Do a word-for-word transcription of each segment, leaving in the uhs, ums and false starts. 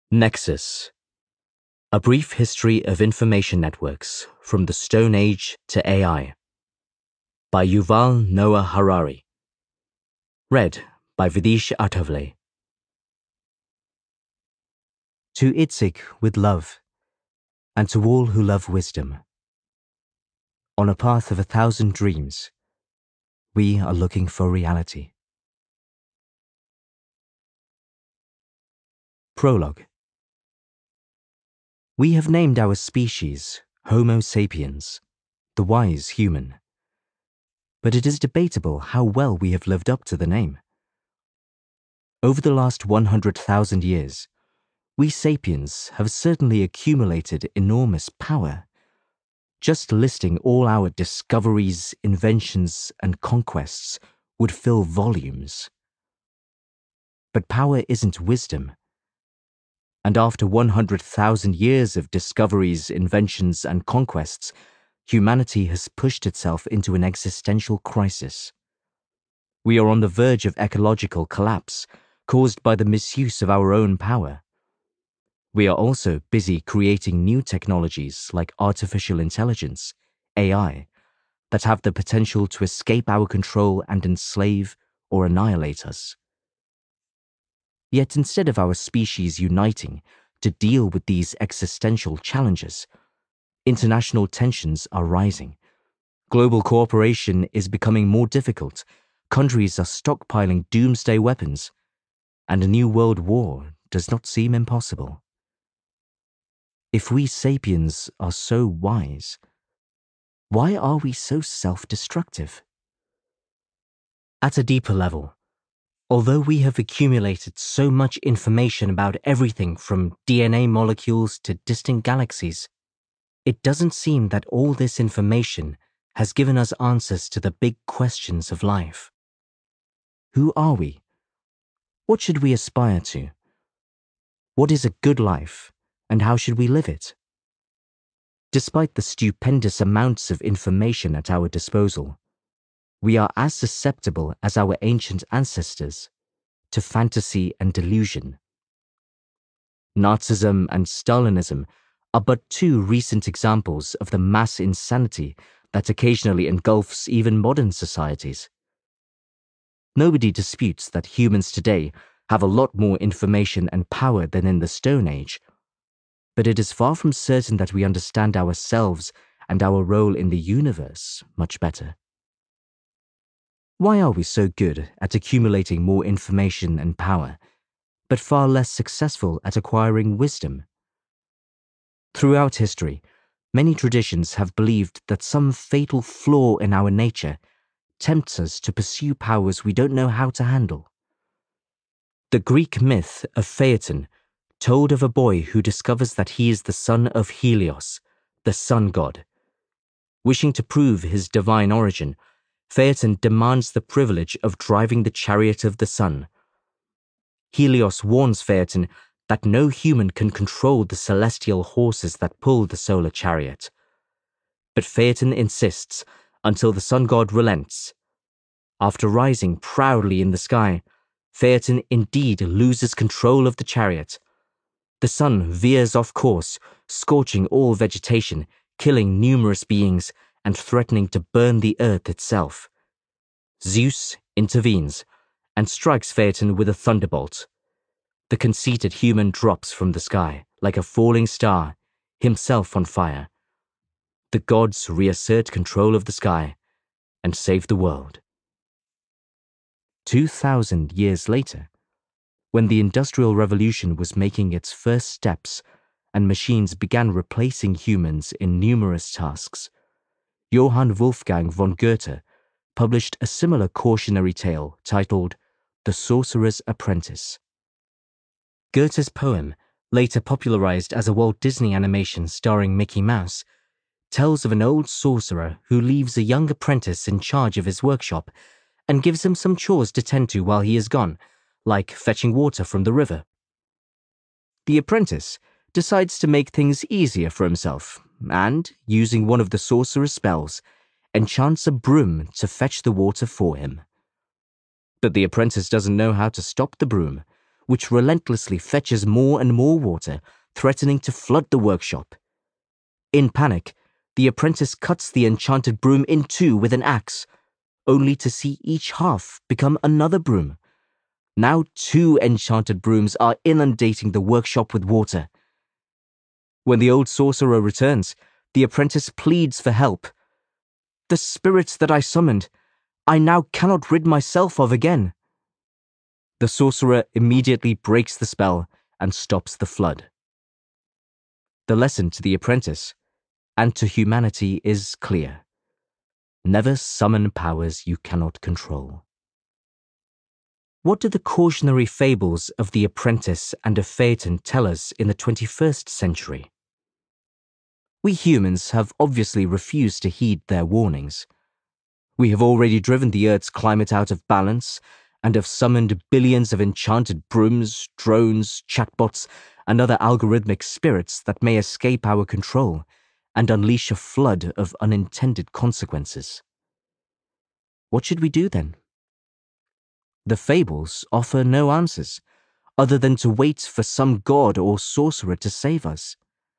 Nexus: A Brief History of Information Networks from the Stone Age to A I by Yuval Noah Harari. Read by Videesh Atovle. To Itzik with love, and to all who love wisdom. On a path of a thousand dreams, we are looking for reality. Prologue. We have named our species Homo sapiens, the wise human. But it is debatable how well we have lived up to the name. Over the last one hundred thousand years, we sapiens have certainly accumulated enormous power. Just listing all our discoveries, inventions, and conquests would fill volumes. But power isn't wisdom. And after one hundred thousand years of discoveries, inventions, and conquests, humanity has pushed itself into an existential crisis. We are on the verge of ecological collapse, caused by the misuse of our own power. We are also busy creating new technologies like artificial intelligence, A I, that have the potential to escape our control and enslave or annihilate us. Yet instead of our species uniting to deal with these existential challenges, international tensions are rising. Global cooperation is becoming more difficult, countries are stockpiling doomsday weapons, and a new world war does not seem impossible. If we sapiens are so wise, why are we so self-destructive? At a deeper level, although we have accumulated so much information about everything from D N A molecules to distant galaxies, it doesn't seem that all this information has given us answers to the big questions of life. Who are we? What should we aspire to? What is a good life, and how should we live it? Despite the stupendous amounts of information at our disposal, we are as susceptible as our ancient ancestors to fantasy and delusion. Nazism and Stalinism are but two recent examples of the mass insanity that occasionally engulfs even modern societies. Nobody disputes that humans today have a lot more information and power than in the Stone Age, but it is far from certain that we understand ourselves and our role in the universe much better. Why are we so good at accumulating more information and power, but far less successful at acquiring wisdom? Throughout history, many traditions have believed that some fatal flaw in our nature tempts us to pursue powers we don't know how to handle. The Greek myth of Phaeton told of a boy who discovers that he is the son of Helios, the sun god. Wishing to prove his divine origin, Phaeton demands the privilege of driving the chariot of the sun. Helios warns Phaeton that no human can control the celestial horses that pull the solar chariot. But Phaeton insists until the sun god relents. After rising proudly in the sky, Phaeton indeed loses control of the chariot. The sun veers off course, scorching all vegetation, killing numerous beings, and threatening to burn the earth itself. Zeus intervenes and strikes Phaeton with a thunderbolt. The conceited human drops from the sky like a falling star, himself on fire. The gods reassert control of the sky and save the world. Two thousand years later, when the Industrial Revolution was making its first steps and machines began replacing humans in numerous tasks, Johann Wolfgang von Goethe published a similar cautionary tale titled The Sorcerer's Apprentice. Goethe's poem, later popularized as a Walt Disney animation starring Mickey Mouse, tells of an old sorcerer who leaves a young apprentice in charge of his workshop and gives him some chores to tend to while he is gone, like fetching water from the river. The apprentice decides to make things easier for himself and, using one of the sorcerer's spells, enchants a broom to fetch the water for him. But the apprentice doesn't know how to stop the broom, which relentlessly fetches more and more water, threatening to flood the workshop. In panic, the apprentice cuts the enchanted broom in two with an axe, only to see each half become another broom. Now two enchanted brooms are inundating the workshop with water. When the old sorcerer returns, the apprentice pleads for help. "The spirits that I summoned, I now cannot rid myself of again." The sorcerer immediately breaks the spell and stops the flood. The lesson to the apprentice and to humanity is clear. Never summon powers you cannot control. What do the cautionary fables of the apprentice and of Phaeton tell us in the twenty-first century? We humans have obviously refused to heed their warnings. We have already driven the Earth's climate out of balance and have summoned billions of enchanted brooms, drones, chatbots, and other algorithmic spirits that may escape our control and unleash a flood of unintended consequences. What should we do then? The fables offer no answers, other than to wait for some god or sorcerer to save us.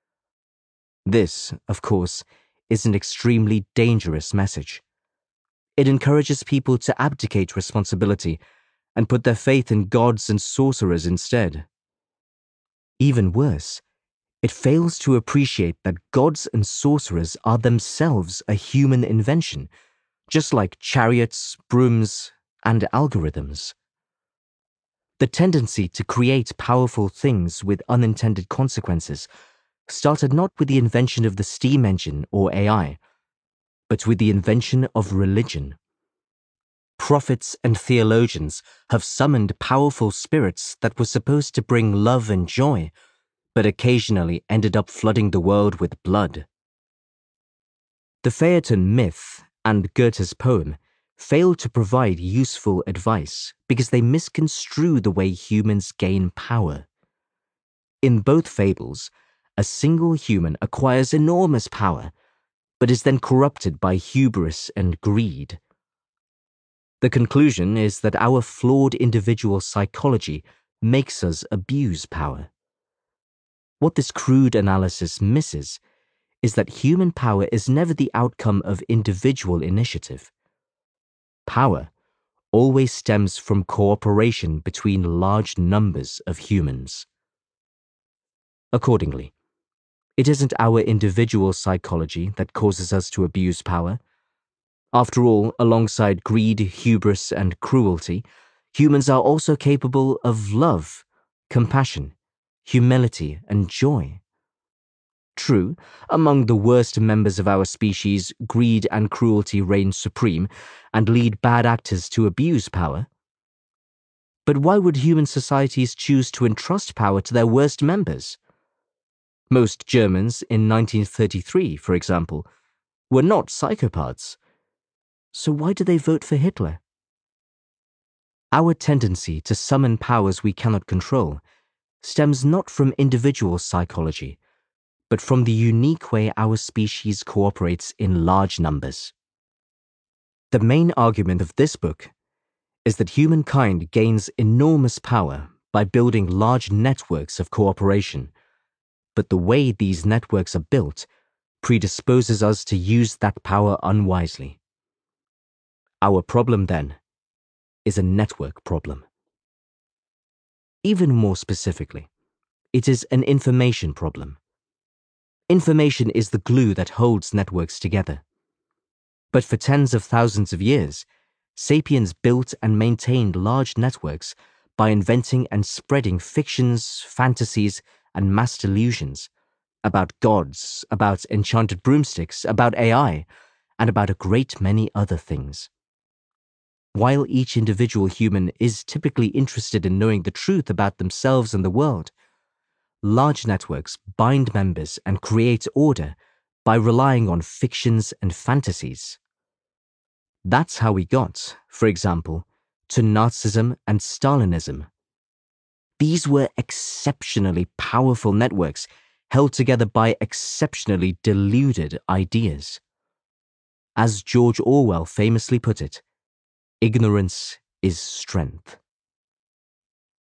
This, of course, is an extremely dangerous message. It encourages people to abdicate responsibility and put their faith in gods and sorcerers instead. Even worse, it fails to appreciate that gods and sorcerers are themselves a human invention, just like chariots, brooms, and algorithms. The tendency to create powerful things with unintended consequences started not with the invention of the steam engine or A I, but with the invention of religion. Prophets and theologians have summoned powerful spirits that were supposed to bring love and joy, but occasionally ended up flooding the world with blood. The Phaeton myth and Goethe's poem fail to provide useful advice because they misconstrue the way humans gain power. In both fables, a single human acquires enormous power, but is then corrupted by hubris and greed. The conclusion is that our flawed individual psychology makes us abuse power. What this crude analysis misses is that human power is never the outcome of individual initiative. Power always stems from cooperation between large numbers of humans. Accordingly, it isn't our individual psychology that causes us to abuse power. After all, alongside greed, hubris, and cruelty, humans are also capable of love, compassion, humility, and joy. True, among the worst members of our species, greed and cruelty reign supreme and lead bad actors to abuse power. But why would human societies choose to entrust power to their worst members? Most Germans in nineteen thirty-three, for example, were not psychopaths. So why do they vote for Hitler? Our tendency to summon powers we cannot control stems not from individual psychology, but from the unique way our species cooperates in large numbers. The main argument of this book is that humankind gains enormous power by building large networks of cooperation, but the way these networks are built predisposes us to use that power unwisely. Our problem, then, is a network problem. Even more specifically, it is an information problem. Information is the glue that holds networks together. But for tens of thousands of years, sapiens built and maintained large networks by inventing and spreading fictions, fantasies, and mass delusions about gods, about enchanted broomsticks, about A I, and about a great many other things. While each individual human is typically interested in knowing the truth about themselves and the world, large networks bind members and create order by relying on fictions and fantasies. That's how we got, for example, to Nazism and Stalinism. These were exceptionally powerful networks held together by exceptionally deluded ideas. As George Orwell famously put it, ignorance is strength.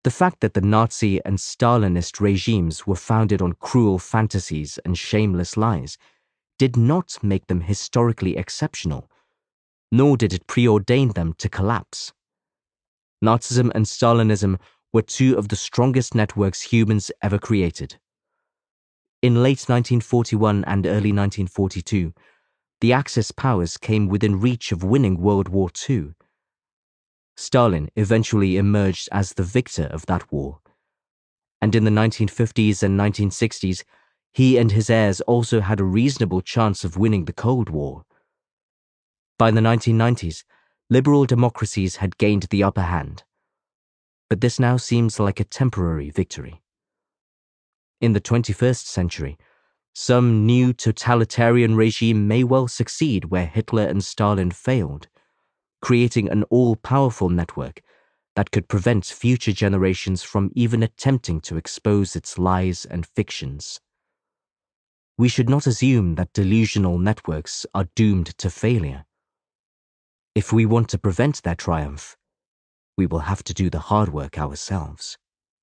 The fact that the Nazi and Stalinist regimes were founded on cruel fantasies and shameless lies did not make them historically exceptional, nor did it preordain them to collapse. Nazism and Stalinism were two of the strongest networks humans ever created. In late nineteen forty-one and early nineteen forty-two, the Axis powers came within reach of winning World War Two. Stalin eventually emerged as the victor of that war, and in the nineteen fifties and nineteen sixties, he and his heirs also had a reasonable chance of winning the Cold War. By the nineteen nineties, liberal democracies had gained the upper hand, but this now seems like a temporary victory. In the twenty-first century, some new totalitarian regime may well succeed where Hitler and Stalin failed, creating an all-powerful network that could prevent future generations from even attempting to expose its lies and fictions. We should not assume that delusional networks are doomed to failure. If we want to prevent their triumph, we will have to do the hard work ourselves.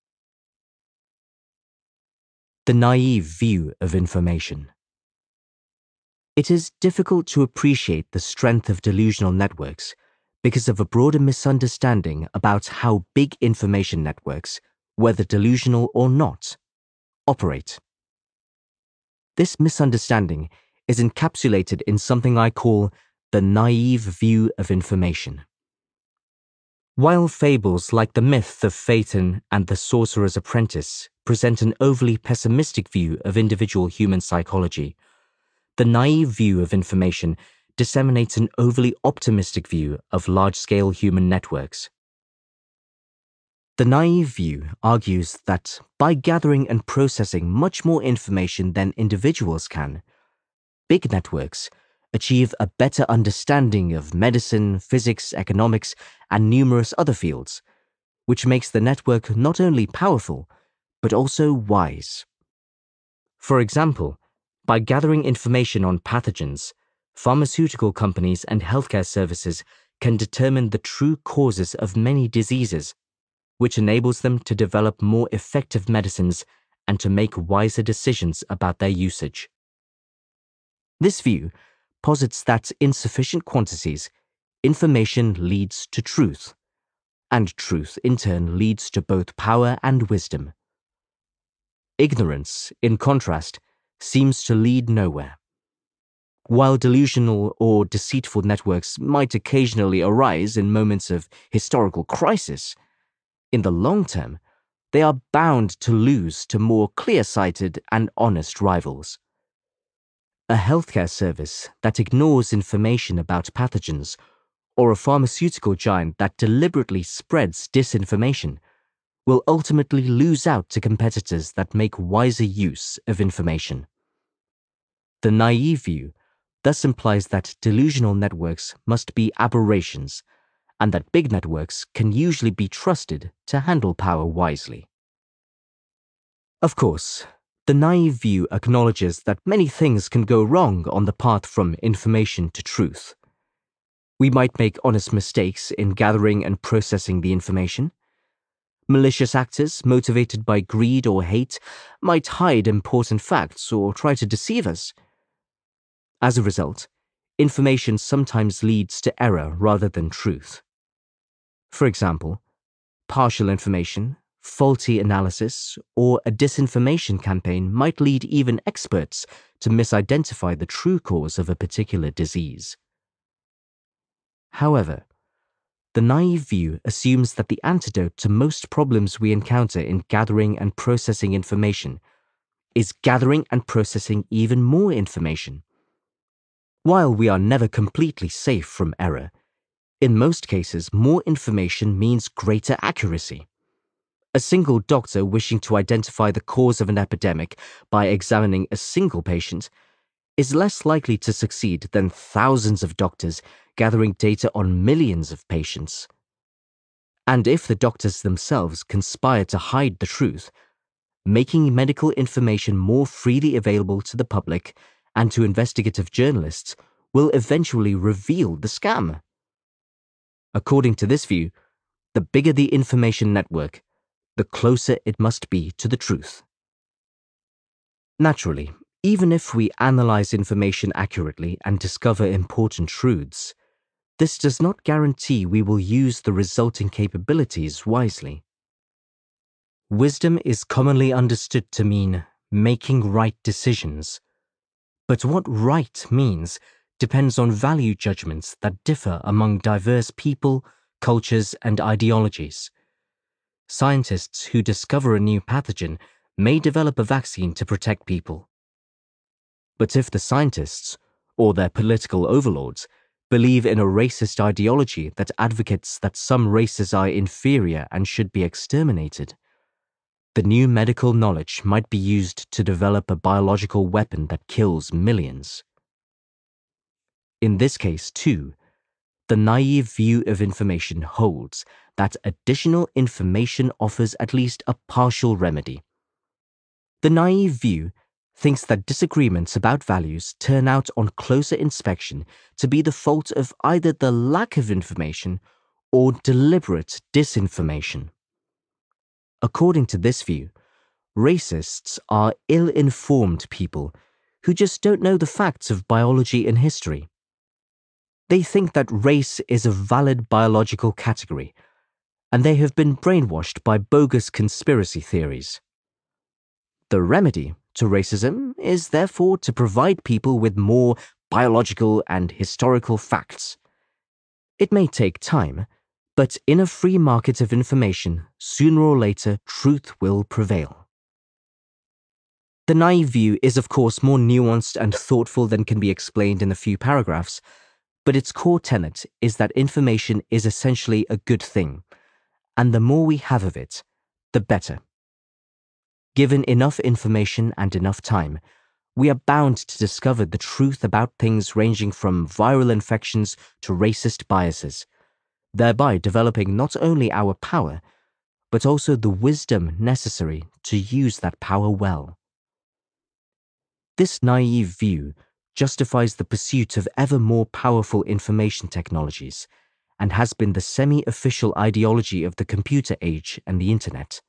The naive view of information. It is difficult to appreciate the strength of delusional networks because of a broader misunderstanding about how big information networks, whether delusional or not, operate. This misunderstanding is encapsulated in something I call the naive view of information. While fables like the myth of Phaeton and the Sorcerer's Apprentice present an overly pessimistic view of individual human psychology, the naive view of information disseminates an overly optimistic view of large-scale human networks. The naive view argues that by gathering and processing much more information than individuals can, big networks achieve a better understanding of medicine, physics, economics, and numerous other fields, which makes the network not only powerful, but also wise. For example, by gathering information on pathogens, pharmaceutical companies and healthcare services can determine the true causes of many diseases, which enables them to develop more effective medicines and to make wiser decisions about their usage. This view posits that in sufficient quantities, information leads to truth, and truth in turn leads to both power and wisdom. Ignorance, in contrast, seems to lead nowhere. While delusional or deceitful networks might occasionally arise in moments of historical crisis, in the long term, they are bound to lose to more clear-sighted and honest rivals. A healthcare service that ignores information about pathogens, or a pharmaceutical giant that deliberately spreads disinformation, will ultimately lose out to competitors that make wiser use of information. The naive view thus implies that delusional networks must be aberrations, and that big networks can usually be trusted to handle power wisely. Of course, the naive view acknowledges that many things can go wrong on the path from information to truth. We might make honest mistakes in gathering and processing the information. Malicious actors, motivated by greed or hate, might hide important facts or try to deceive us. As a result, information sometimes leads to error rather than truth. For example, partial information, faulty analysis, or a disinformation campaign might lead even experts to misidentify the true cause of a particular disease. However, the naive view assumes that the antidote to most problems we encounter in gathering and processing information is gathering and processing even more information. While we are never completely safe from error, in most cases, more information means greater accuracy. A single doctor wishing to identify the cause of an epidemic by examining a single patient is less likely to succeed than thousands of doctors gathering data on millions of patients. And if the doctors themselves conspire to hide the truth, making medical information more freely available to the public and to investigative journalists will eventually reveal the scam. According to this view, the bigger the information network, the closer it must be to the truth. Naturally, even if we analyze information accurately and discover important truths, this does not guarantee we will use the resulting capabilities wisely. Wisdom is commonly understood to mean making right decisions, but what right means depends on value judgments that differ among diverse people, cultures, and ideologies. Scientists who discover a new pathogen may develop a vaccine to protect people. But if the scientists, or their political overlords, believe in a racist ideology that advocates that some races are inferior and should be exterminated, the new medical knowledge might be used to develop a biological weapon that kills millions. In this case, too, the naive view of information holds that additional information offers at least a partial remedy. The naive view thinks that disagreements about values turn out on closer inspection to be the fault of either the lack of information or deliberate disinformation. According to this view, racists are ill-informed people who just don't know the facts of biology and history. They think that race is a valid biological category, and they have been brainwashed by bogus conspiracy theories. The remedy to racism is therefore to provide people with more biological and historical facts. It may take time, but in a free market of information, sooner or later, truth will prevail. The naive view is of course more nuanced and thoughtful than can be explained in a few paragraphs, but its core tenet is that information is essentially a good thing, and the more we have of it, the better. Given enough information and enough time, we are bound to discover the truth about things ranging from viral infections to racist biases, thereby developing not only our power, but also the wisdom necessary to use that power well. This naive view justifies the pursuit of ever more powerful information technologies and has been the semi-official ideology of the computer age and the Internet.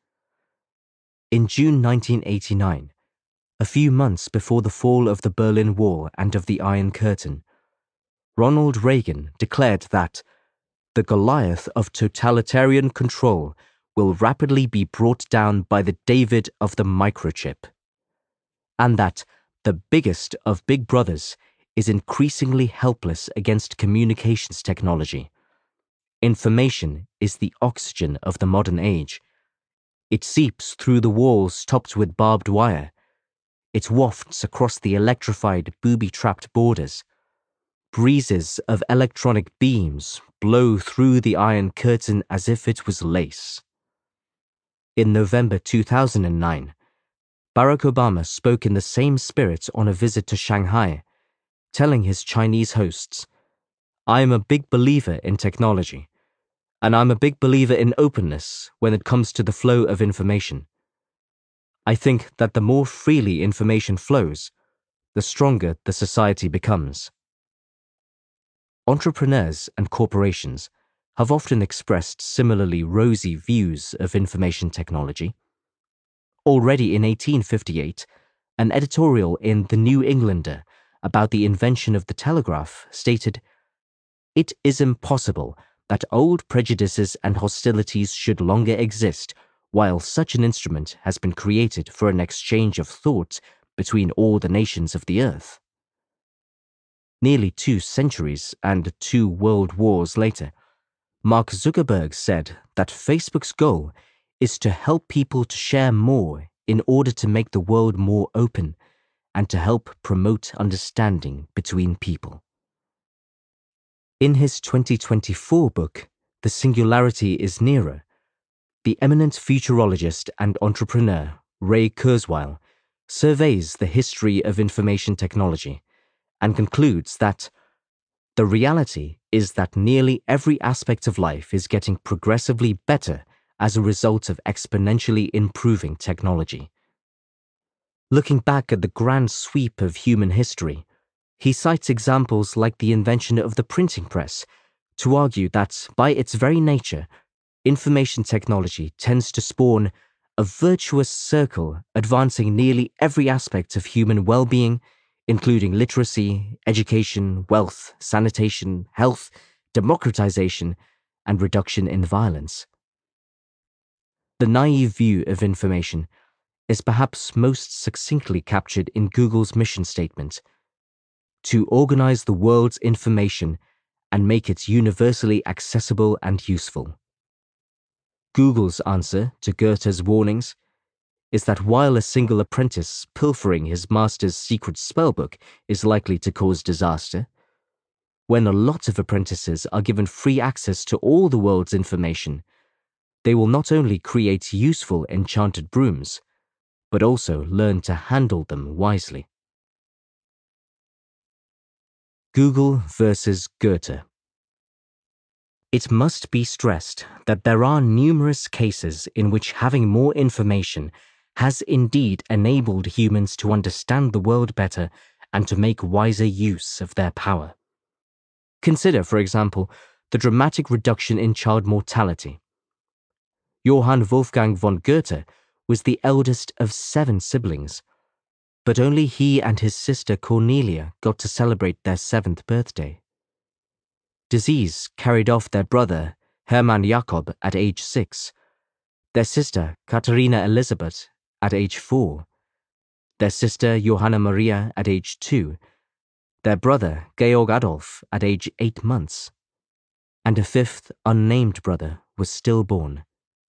In June nineteen eighty-nine, a few months before the fall of the Berlin Wall and of the Iron Curtain, Ronald Reagan declared that the Goliath of totalitarian control will rapidly be brought down by the David of the microchip, and that the biggest of big brothers is increasingly helpless against communications technology. Information is the oxygen of the modern age. It seeps through the walls topped with barbed wire. It wafts across the electrified, booby-trapped borders. Breezes of electronic beams blow through the Iron Curtain as if it was lace. In November two thousand nine, Barack Obama spoke in the same spirit on a visit to Shanghai, telling his Chinese hosts, "I am a big believer in technology, and I'm a big believer in openness when it comes to the flow of information. I think that the more freely information flows, the stronger the society becomes." Entrepreneurs and corporations have often expressed similarly rosy views of information technology. Already in eighteen fifty-eight, an editorial in The New Englander about the invention of the telegraph stated, "It is impossible that old prejudices and hostilities should longer exist while such an instrument has been created for an exchange of thought between all the nations of the earth." Nearly two centuries and two world wars later, Mark Zuckerberg said that Facebook's goal is to help people to share more in order to make the world more open and to help promote understanding between people. In his twenty twenty-four book, The Singularity is Nearer, the eminent futurologist and entrepreneur Ray Kurzweil surveys the history of information technology and concludes that the reality is that nearly every aspect of life is getting progressively better as a result of exponentially improving technology. Looking back at the grand sweep of human history, he cites examples like the invention of the printing press to argue that, by its very nature, information technology tends to spawn a virtuous circle advancing nearly every aspect of human well-being, including literacy, education, wealth, sanitation, health, democratization, and reduction in violence. The naive view of information is perhaps most succinctly captured in Google's mission statement: to organize the world's information and make it universally accessible and useful. Google's answer to Goethe's warnings is that while a single apprentice pilfering his master's secret spellbook is likely to cause disaster, when a lot of apprentices are given free access to all the world's information, they will not only create useful enchanted brooms, but also learn to handle them wisely. Google versus Goethe. It must be stressed that there are numerous cases in which having more information has indeed enabled humans to understand the world better and to make wiser use of their power. Consider, for example, the dramatic reduction in child mortality. Johann Wolfgang von Goethe was the eldest of seven siblings, but only he and his sister Cornelia got to celebrate their seventh birthday. Disease carried off their brother, Hermann Jakob, at age six, their sister, Katharina Elisabeth, at age four, their sister, Johanna Maria, at age two, their brother, Georg Adolf, at age eight months, and a fifth, unnamed brother was stillborn.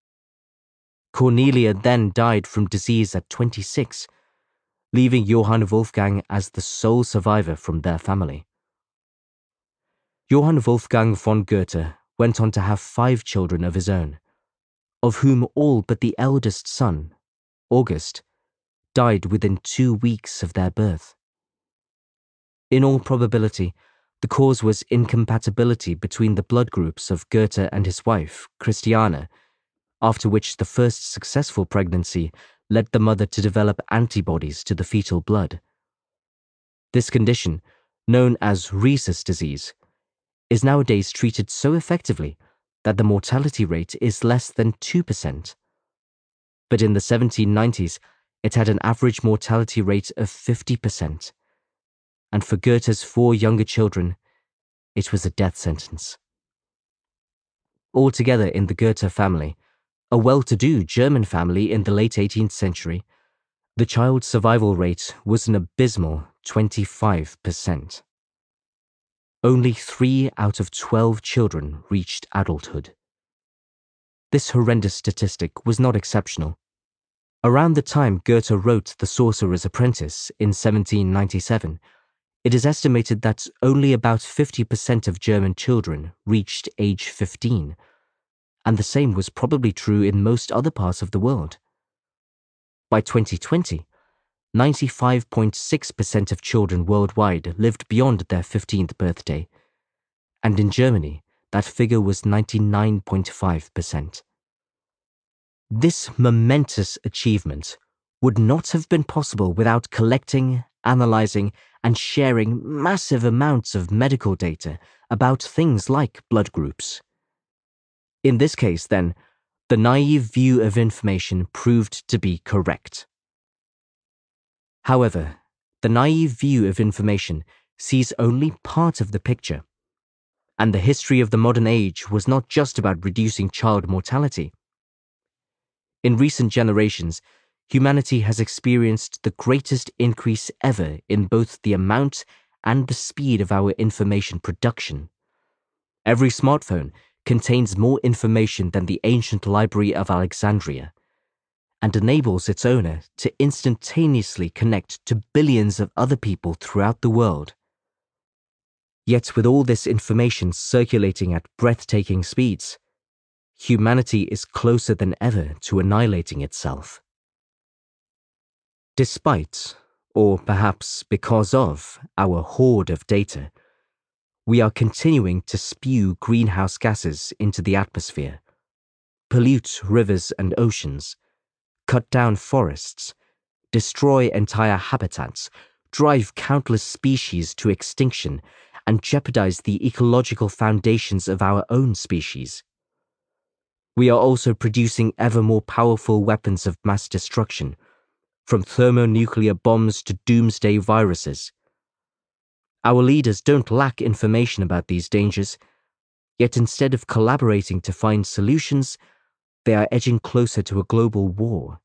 Cornelia then died from disease at twenty-six, leaving Johann Wolfgang as the sole survivor from their family. Johann Wolfgang von Goethe went on to have five children of his own, of whom all but the eldest son, August, died within two weeks of their birth. In all probability, the cause was incompatibility between the blood groups of Goethe and his wife, Christiane, after which the first successful pregnancy led the mother to develop antibodies to the fetal blood. This condition, known as rhesus disease, is nowadays treated so effectively that the mortality rate is less than two percent. But in the seventeen nineties, it had an average mortality rate of fifty percent. And for Goethe's four younger children, it was a death sentence. Altogether in the Goethe family, a well-to-do German family in the late eighteenth century, the child survival rate was an abysmal twenty-five percent. Only three out of twelve children reached adulthood. This horrendous statistic was not exceptional. Around the time Goethe wrote The Sorcerer's Apprentice in seventeen ninety-seven, it is estimated that only about fifty percent of German children reached age fifteen, and the same was probably true in most other parts of the world. By twenty twenty, ninety-five point six percent of children worldwide lived beyond their fifteenth birthday, and in Germany, that figure was ninety-nine point five percent. This momentous achievement would not have been possible without collecting, analyzing, and sharing massive amounts of medical data about things like blood groups. In this case, then, the naive view of information proved to be correct. However, the naive view of information sees only part of the picture, and the history of the modern age was not just about reducing child mortality. In recent generations, humanity has experienced the greatest increase ever in both the amount and the speed of our information production. Every smartphone contains more information than the ancient library of Alexandria, and enables its owner to instantaneously connect to billions of other people throughout the world. Yet with all this information circulating at breathtaking speeds, humanity is closer than ever to annihilating itself. Despite, or perhaps because of, our hoard of data, we are continuing to spew greenhouse gases into the atmosphere, pollute rivers and oceans, cut down forests, destroy entire habitats, drive countless species to extinction, and jeopardize the ecological foundations of our own species. We are also producing ever more powerful weapons of mass destruction, from thermonuclear bombs to doomsday viruses. Our leaders don't lack information about these dangers, yet instead of collaborating to find solutions, they are edging closer to a global war.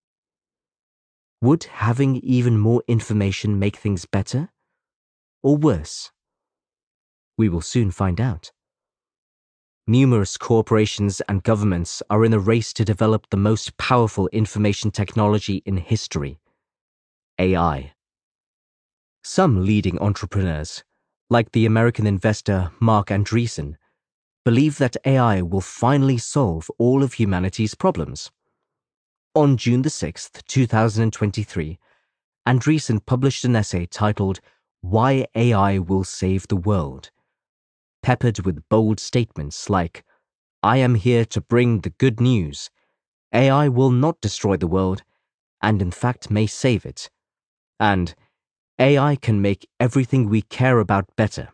Would having even more information make things better or worse? We will soon find out. Numerous corporations and governments are in a race to develop the most powerful information technology in history, A I. Some leading entrepreneurs, like the American investor Marc Andreessen, believe that A I will finally solve all of humanity's problems. On June the sixth, two thousand twenty-three, Andreessen published an essay titled Why A I Will Save the World, peppered with bold statements like, I am here to bring the good news. A I will not destroy the world, and in fact may save it. And A I can make everything we care about better.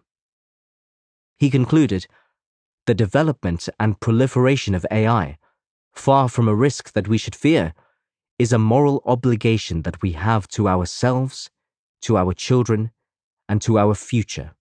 He concluded, the development and proliferation of A I, far from a risk that we should fear, is a moral obligation that we have to ourselves, to our children, and to our future.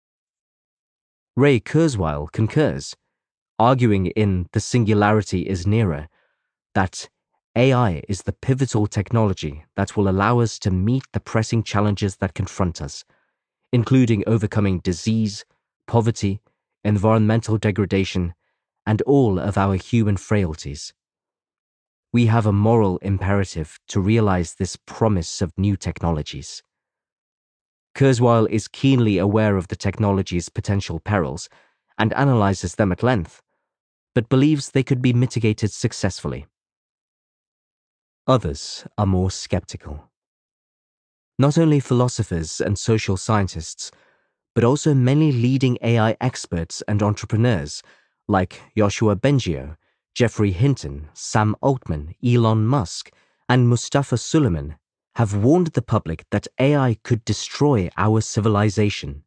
Ray Kurzweil concurs, arguing in The Singularity is Nearer that A I is the pivotal technology that will allow us to meet the pressing challenges that confront us, including overcoming disease, poverty, environmental degradation, and all of our human frailties. We have a moral imperative to realize this promise of new technologies. Kurzweil is keenly aware of the technology's potential perils and analyzes them at length, but believes they could be mitigated successfully. Others are more skeptical. Not only philosophers and social scientists, but also many leading A I experts and entrepreneurs like Yoshua Bengio, Geoffrey Hinton, Sam Altman, Elon Musk, and Mustafa Suleyman have warned the public that A I could destroy our civilization.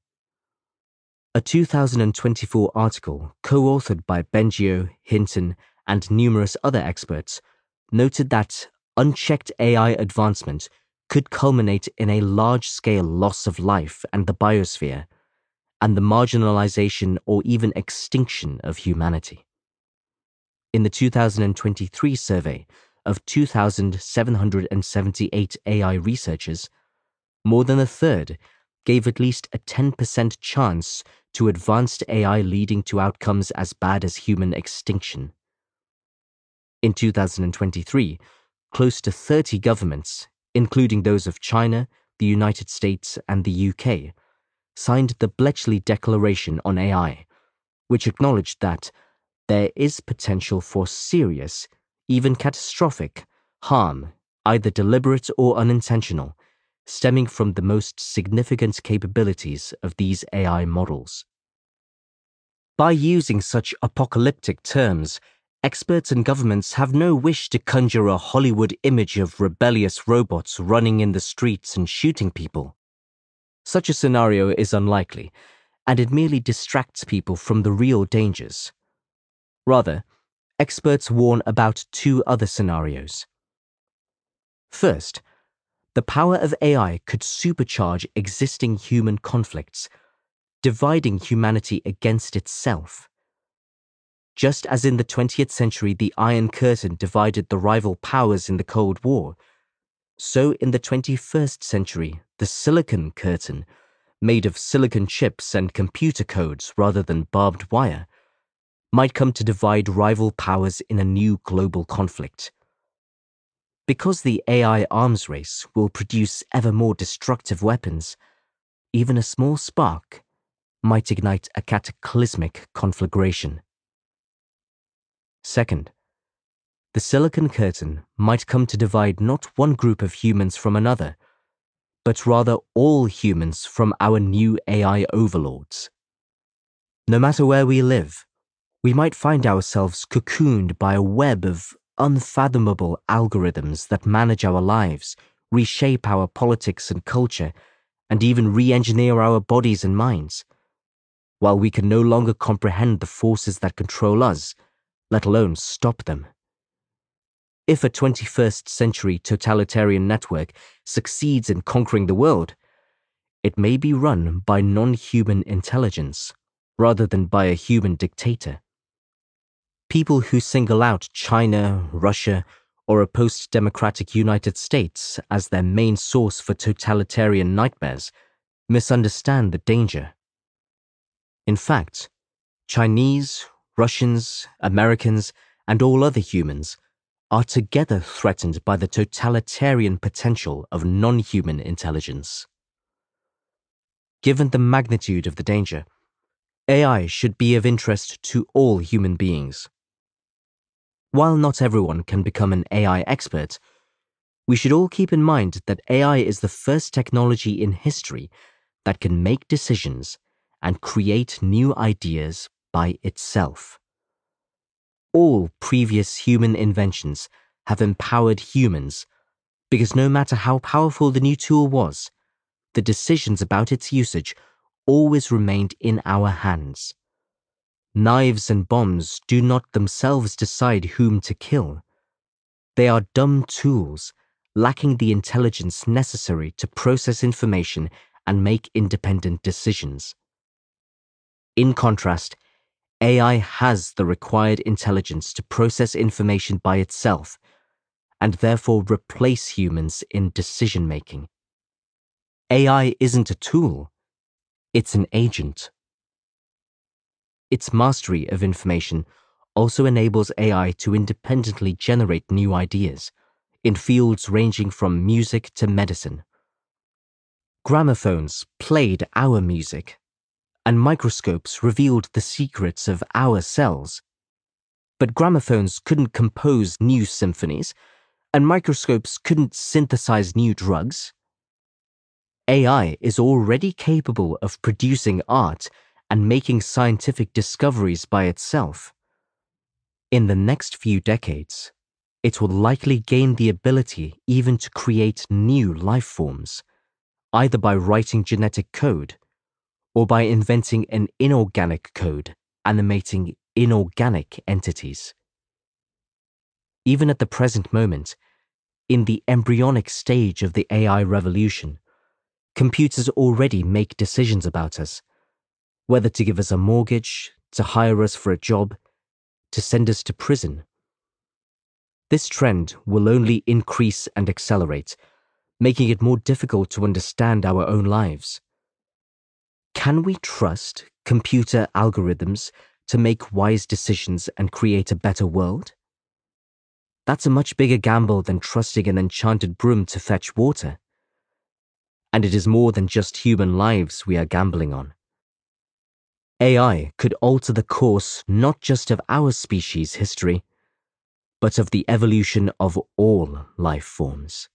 A two thousand twenty-four article co-authored by Bengio, Hinton, and numerous other experts noted that unchecked A I advancement could culminate in a large-scale loss of life and the biosphere, and the marginalization or even extinction of humanity. In the two thousand twenty-three survey of two thousand seven hundred seventy-eight A I researchers, more than a third gave at least a ten percent chance to advanced A I leading to outcomes as bad as human extinction. In two thousand twenty-three, close to thirty governments, including those of China, the United States, and the U K, signed the Bletchley Declaration on A I, which acknowledged that there is potential for serious, even catastrophic, harm, either deliberate or unintentional, stemming from the most significant capabilities of these A I models. By using such apocalyptic terms, experts and governments have no wish to conjure a Hollywood image of rebellious robots running in the streets and shooting people. Such a scenario is unlikely, and it merely distracts people from the real dangers. Rather, experts warn about two other scenarios. First, the power of A I could supercharge existing human conflicts, dividing humanity against itself. Just as in the twentieth century the Iron Curtain divided the rival powers in the Cold War, so in the twenty-first century the Silicon Curtain, made of silicon chips and computer codes rather than barbed wire, might come to divide rival powers in a new global conflict. Because the A I arms race will produce ever more destructive weapons, even a small spark might ignite a cataclysmic conflagration. Second, the Silicon Curtain might come to divide not one group of humans from another, but rather all humans from our new A I overlords. No matter where we live, we might find ourselves cocooned by a web of unfathomable algorithms that manage our lives, reshape our politics and culture, and even re-engineer our bodies and minds. While we can no longer comprehend the forces that control us, let alone stop them. If a twenty-first century totalitarian network succeeds in conquering the world, it may be run by non-human intelligence rather than by a human dictator. People who single out China, Russia, or a post-democratic United States as their main source for totalitarian nightmares misunderstand the danger. In fact, Chinese, Russians, Americans, and all other humans are together threatened by the totalitarian potential of non-human intelligence. Given the magnitude of the danger, A I should be of interest to all human beings. While not everyone can become an A I expert, we should all keep in mind that A I is the first technology in history that can make decisions and create new ideas by itself. All previous human inventions have empowered humans because no matter how powerful the new tool was, the decisions about its usage always remained in our hands. Knives and bombs do not themselves decide whom to kill. They are dumb tools, lacking the intelligence necessary to process information and make independent decisions. In contrast, A I has the required intelligence to process information by itself, and therefore replace humans in decision-making. A I isn't a tool, it's an agent. Its mastery of information also enables A I to independently generate new ideas in fields ranging from music to medicine. Gramophones played our music, and microscopes revealed the secrets of our cells. But gramophones couldn't compose new symphonies, and microscopes couldn't synthesize new drugs. A I is already capable of producing art and making scientific discoveries by itself. In the next few decades, it will likely gain the ability even to create new life forms, either by writing genetic code or by inventing an inorganic code animating inorganic entities. Even at the present moment, in the embryonic stage of the A I revolution, computers already make decisions about us, whether to give us a mortgage, to hire us for a job, to send us to prison. This trend will only increase and accelerate, making it more difficult to understand our own lives. Can we trust computer algorithms to make wise decisions and create a better world? That's a much bigger gamble than trusting an enchanted broom to fetch water. And it is more than just human lives we are gambling on. A I could alter the course not just of our species' history, but of the evolution of all life forms.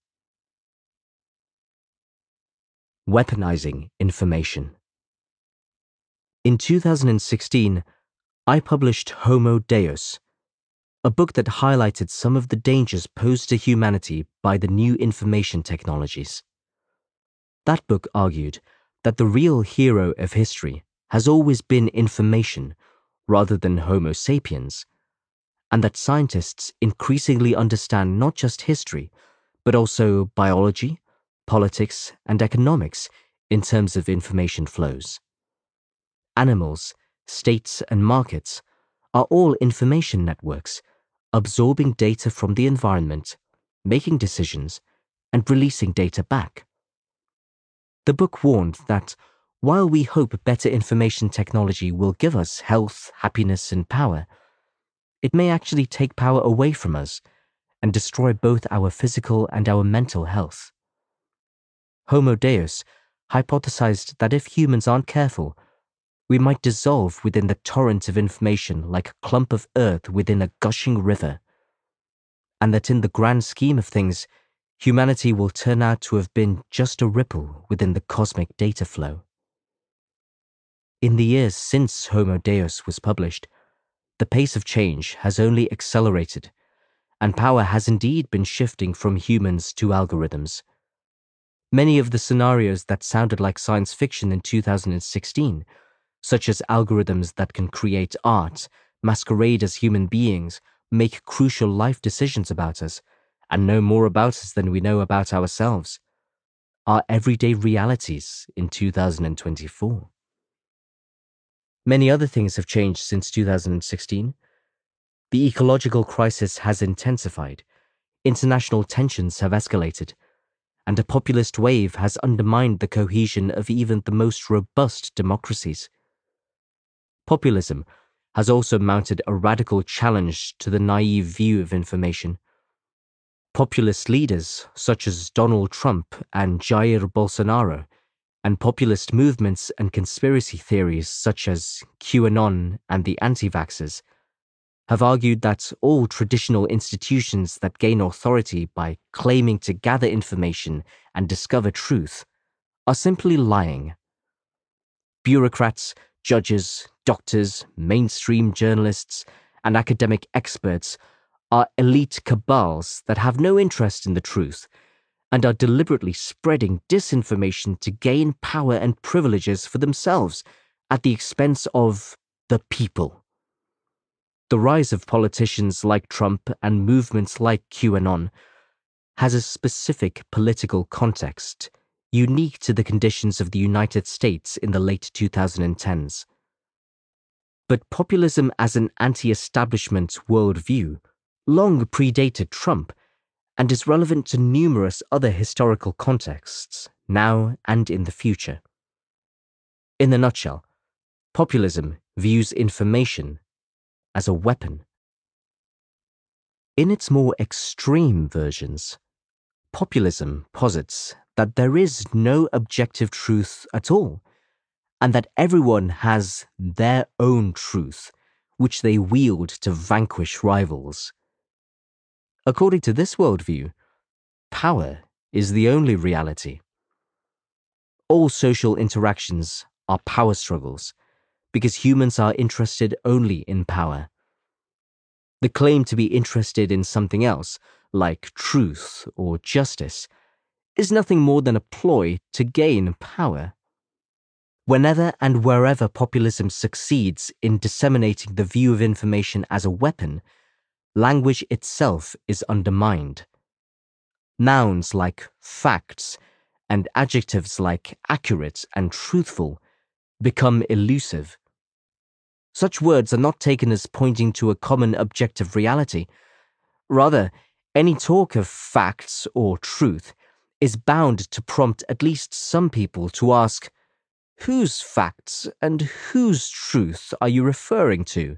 Weaponizing information. In two thousand sixteen, I published Homo Deus, a book that highlighted some of the dangers posed to humanity by the new information technologies. That book argued that the real hero of history has always been information rather than Homo sapiens, and that scientists increasingly understand not just history, but also biology, politics, and economics in terms of information flows. Animals, states, and markets are all information networks, absorbing data from the environment, making decisions, and releasing data back. The book warned that while we hope better information technology will give us health, happiness, and power, it may actually take power away from us and destroy both our physical and our mental health. Homo Deus hypothesized that if humans aren't careful, we might dissolve within the torrent of information like a clump of earth within a gushing river, and that in the grand scheme of things, humanity will turn out to have been just a ripple within the cosmic data flow. In the years since Homo Deus was published, the pace of change has only accelerated, and power has indeed been shifting from humans to algorithms. Many of the scenarios that sounded like science fiction in two thousand sixteen, such as algorithms that can create art, masquerade as human beings, make crucial life decisions about us, and know more about us than we know about ourselves, are everyday realities in two thousand twenty-four. Many other things have changed since two thousand sixteen. The ecological crisis has intensified, international tensions have escalated, and a populist wave has undermined the cohesion of even the most robust democracies. Populism has also mounted a radical challenge to the naive view of information. Populist leaders such as Donald Trump and Jair Bolsonaro, and populist movements and conspiracy theories such as QAnon and the anti-vaxxers, have argued that all traditional institutions that gain authority by claiming to gather information and discover truth are simply lying. Bureaucrats, judges, doctors, mainstream journalists, and academic experts are elite cabals that have no interest in the truth and are deliberately spreading disinformation to gain power and privileges for themselves at the expense of the people. The rise of politicians like Trump and movements like QAnon has a specific political context, unique to the conditions of the United States in the late twenty tens. But populism as an anti-establishment worldview long predated Trump and is relevant to numerous other historical contexts, now and in the future. In a nutshell, populism views information as a weapon. In its more extreme versions, populism posits that there is no objective truth at all, and that everyone has their own truth, which they wield to vanquish rivals. According to this worldview, power is the only reality. All social interactions are power struggles, because humans are interested only in power. The claim to be interested in something else, like truth or justice, is nothing more than a ploy to gain power. Whenever and wherever populism succeeds in disseminating the view of information as a weapon, language itself is undermined. Nouns like facts and adjectives like accurate and truthful become elusive. Such words are not taken as pointing to a common objective reality. Rather, any talk of facts or truth is bound to prompt at least some people to ask, whose facts and whose truth are you referring to?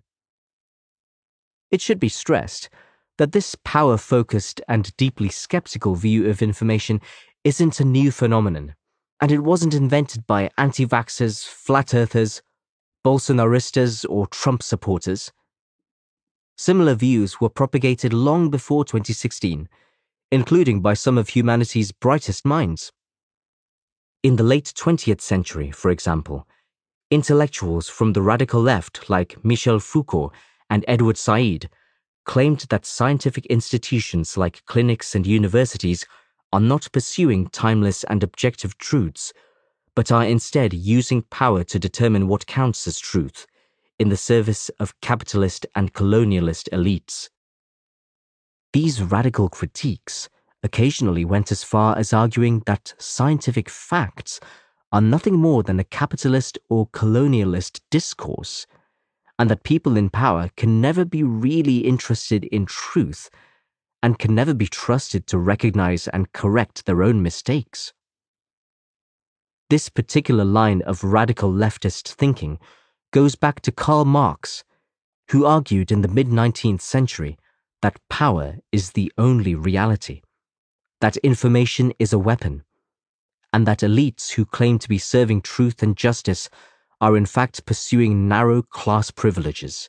It should be stressed that this power-focused and deeply skeptical view of information isn't a new phenomenon, and it wasn't invented by anti-vaxxers, flat-earthers, Bolsonaristas, or Trump supporters. Similar views were propagated long before twenty sixteen, including by some of humanity's brightest minds. In the late twentieth century, for example, intellectuals from the radical left like Michel Foucault and Edward Said claimed that scientific institutions like clinics and universities are not pursuing timeless and objective truths, but are instead using power to determine what counts as truth, in the service of capitalist and colonialist elites. These radical critiques occasionally went as far as arguing that scientific facts are nothing more than a capitalist or colonialist discourse, and that people in power can never be really interested in truth and can never be trusted to recognize and correct their own mistakes. This particular line of radical leftist thinking goes back to Karl Marx, who argued in the mid-nineteenth century that power is the only reality, that information is a weapon, and that elites who claim to be serving truth and justice are in fact pursuing narrow class privileges.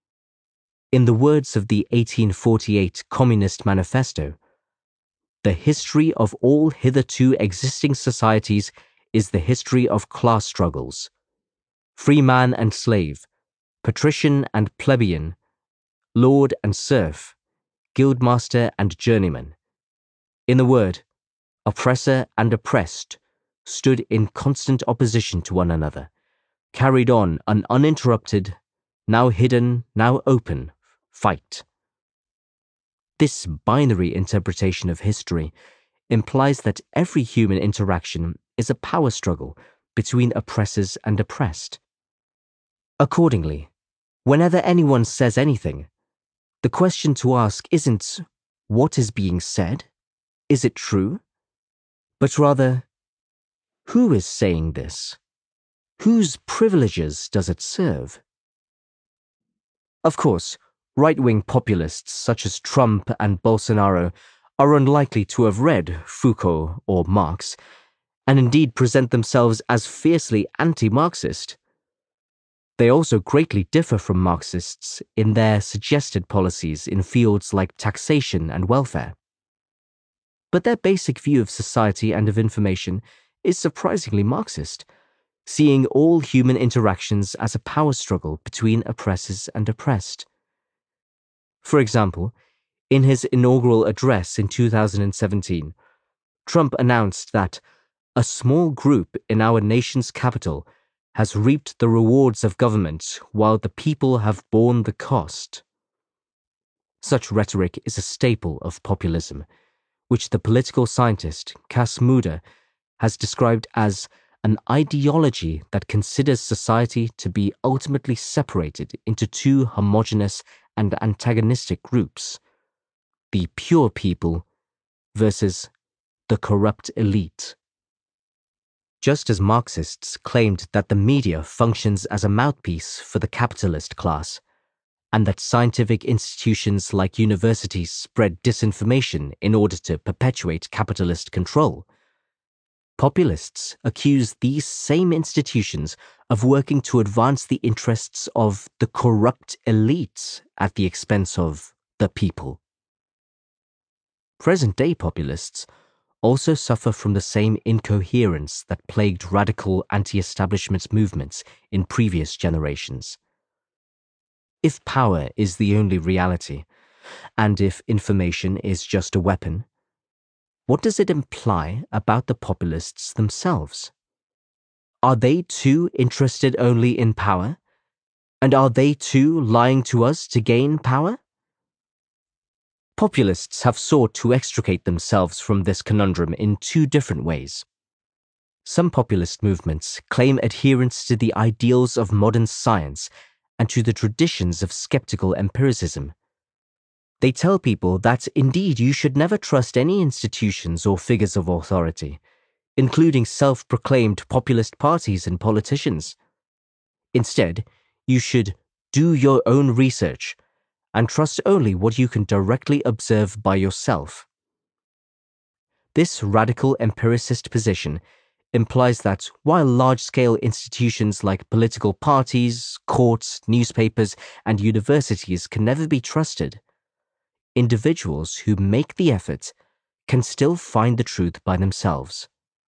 In the words of the eighteen forty-eight Communist Manifesto, the history of all hitherto existing societies is the history of class struggles. Free man and slave, patrician and plebeian, lord and serf, guildmaster and journeyman. In a word, oppressor and oppressed stood in constant opposition to one another, carried on an uninterrupted, now hidden, now open, fight. This binary interpretation of history implies that every human interaction is a power struggle between oppressors and oppressed. Accordingly, whenever anyone says anything, the question to ask isn't, what is being said? Is it true? But rather, who is saying this? Whose privileges does it serve? Of course, right-wing populists such as Trump and Bolsonaro are unlikely to have read Foucault or Marx, and indeed present themselves as fiercely anti-Marxist. They also greatly differ from Marxists in their suggested policies in fields like taxation and welfare. But their basic view of society and of information is surprisingly Marxist, seeing all human interactions as a power struggle between oppressors and oppressed. For example, in his inaugural address in two thousand seventeen, Trump announced that a small group in our nation's capital has reaped the rewards of government while the people have borne the cost. Such rhetoric is a staple of populism, which the political scientist Cas Mudde has described as an ideology that considers society to be ultimately separated into two homogeneous and antagonistic groups: the pure people versus the corrupt elite. Just as Marxists claimed that the media functions as a mouthpiece for the capitalist class, and that scientific institutions like universities spread disinformation in order to perpetuate capitalist control, populists accuse these same institutions of working to advance the interests of the corrupt elite at the expense of the people. Present-day populists also suffer from the same incoherence that plagued radical anti-establishment movements in previous generations. If power is the only reality, and if information is just a weapon, what does it imply about the populists themselves? Are they too interested only in power? And are they too lying to us to gain power? Populists have sought to extricate themselves from this conundrum in two different ways. Some populist movements claim adherence to the ideals of modern science and to the traditions of skeptical empiricism. They tell people that indeed you should never trust any institutions or figures of authority, including self-proclaimed populist parties and politicians. Instead, you should do your own research and trust only what you can directly observe by yourself. This radical empiricist position implies that while large-scale institutions like political parties, courts, newspapers, and universities can never be trusted, individuals who make the effort can still find the truth by themselves.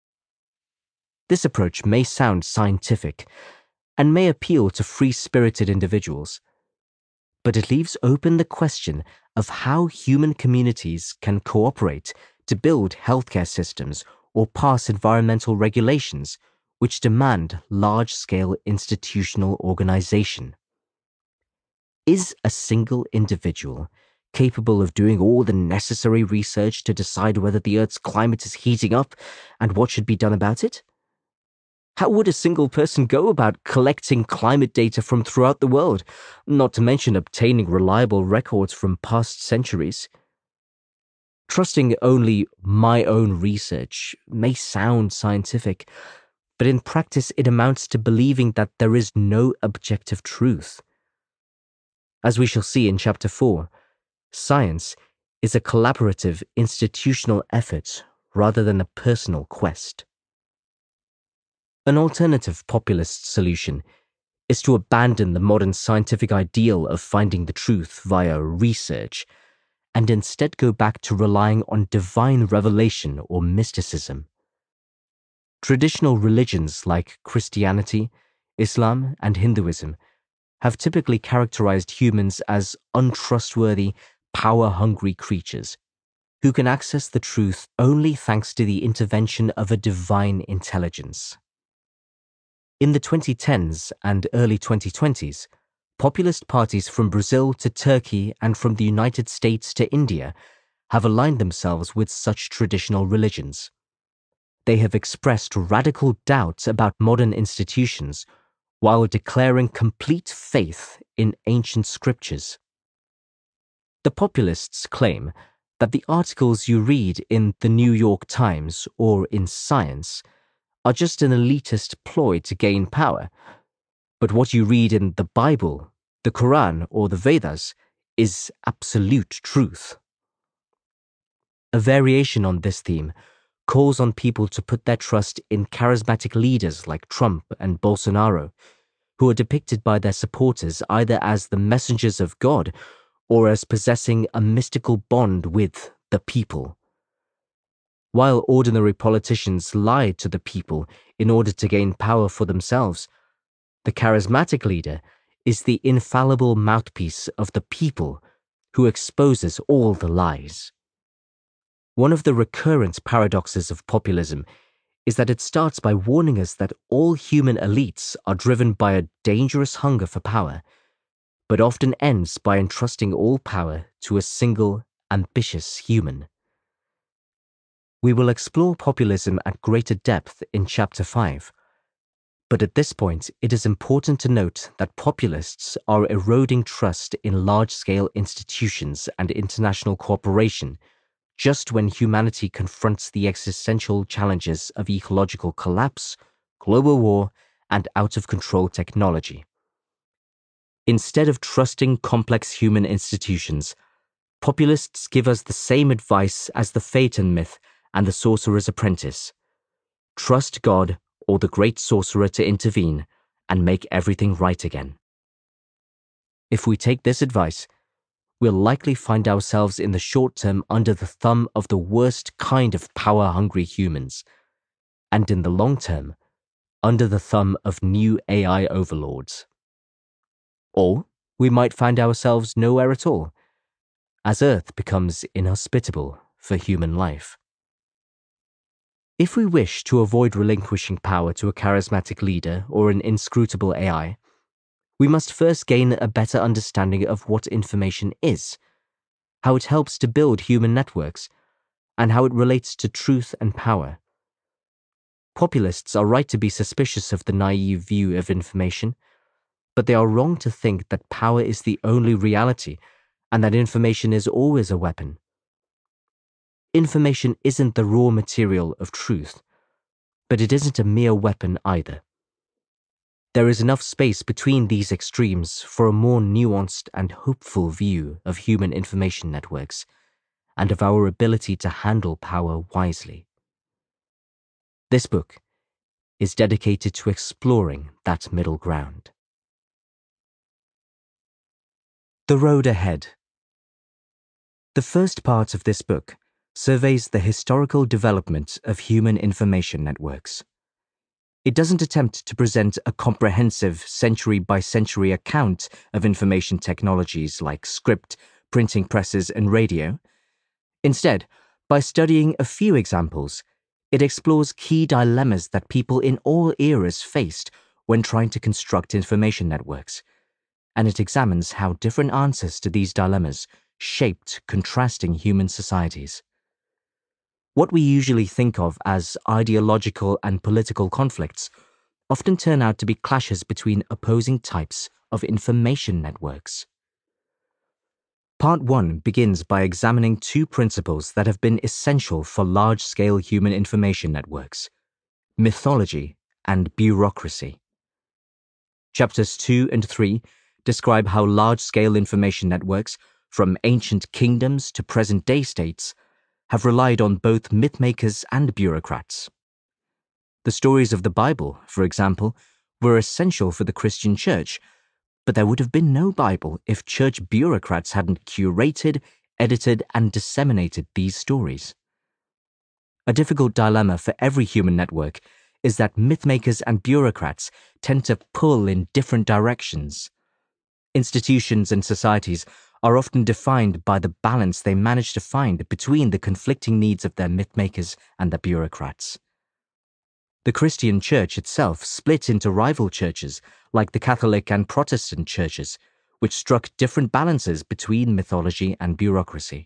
This approach may sound scientific and may appeal to free-spirited individuals, but it leaves open the question of how human communities can cooperate to build healthcare systems or pass environmental regulations which demand large-scale institutional organization. Is a single individual capable of doing all the necessary research to decide whether the Earth's climate is heating up and what should be done about it? How would a single person go about collecting climate data from throughout the world, not to mention obtaining reliable records from past centuries? Trusting only my own research may sound scientific, but in practice it amounts to believing that there is no objective truth. As we shall see in Chapter four, science is a collaborative institutional effort rather than a personal quest. An alternative populist solution is to abandon the modern scientific ideal of finding the truth via research and instead go back to relying on divine revelation or mysticism. Traditional religions like Christianity, Islam, and Hinduism have typically characterized humans as untrustworthy, power-hungry creatures who can access the truth only thanks to the intervention of a divine intelligence. In the twenty tens and early twenty twenties, Populist parties from Brazil to Turkey and from the United States to India have aligned themselves with such traditional religions. They have expressed radical doubts about modern institutions while declaring complete faith in ancient scriptures. The populists claim that the articles you read in the New York Times or in Science are just an elitist ploy to gain power, but what you read in the Bible, the Quran, or the Vedas is absolute truth. A variation on this theme calls on people to put their trust in charismatic leaders like Trump and Bolsonaro, who are depicted by their supporters either as the messengers of God or as possessing a mystical bond with the people. While ordinary politicians lie to the people in order to gain power for themselves, the charismatic leader is the infallible mouthpiece of the people who exposes all the lies. One of the recurrent paradoxes of populism is that it starts by warning us that all human elites are driven by a dangerous hunger for power, but often ends by entrusting all power to a single, ambitious human. We will explore populism at greater depth in Chapter five, but at this point it is important to note that populists are eroding trust in large-scale institutions and international cooperation just when humanity confronts the existential challenges of ecological collapse, global war, and out-of-control technology. Instead of trusting complex human institutions, populists give us the same advice as the Phaeton myth and the Sorcerer's Apprentice. Trust God or the great sorcerer to intervene and make everything right again. If we take this advice, we'll likely find ourselves in the short term under the thumb of the worst kind of power-hungry humans, and in the long term, under the thumb of new A I overlords. Or we might find ourselves nowhere at all, as Earth becomes inhospitable for human life. If we wish to avoid relinquishing power to a charismatic leader or an inscrutable A I, we must first gain a better understanding of what information is, how it helps to build human networks, and how it relates to truth and power. Populists are right to be suspicious of the naive view of information, but they are wrong to think that power is the only reality and that information is always a weapon. Information isn't the raw material of truth, but it isn't a mere weapon either. There is enough space between these extremes for a more nuanced and hopeful view of human information networks and of our ability to handle power wisely. This book is dedicated to exploring that middle ground. The Road Ahead. The first part of this book surveys the historical development of human information networks. It doesn't attempt to present a comprehensive century-by-century account of information technologies like script, printing presses, and radio. Instead, by studying a few examples, it explores key dilemmas that people in all eras faced when trying to construct information networks, and it examines how different answers to these dilemmas shaped contrasting human societies. What we usually think of as ideological and political conflicts often turn out to be clashes between opposing types of information networks. Part one begins by examining two principles that have been essential for large-scale human information networks: mythology and bureaucracy. Chapters two and three describe how large-scale information networks, from ancient kingdoms to present-day states, have relied on both mythmakers and bureaucrats. The stories of the Bible, for example, were essential for the Christian Church, but there would have been no Bible if church bureaucrats hadn't curated, edited, and disseminated these stories. A difficult dilemma for every human network is that mythmakers and bureaucrats tend to pull in different directions. Institutions and societies are often defined by the balance they manage to find between the conflicting needs of their mythmakers and the bureaucrats. The Christian Church itself split into rival churches like the Catholic and Protestant churches, which struck different balances between mythology and bureaucracy.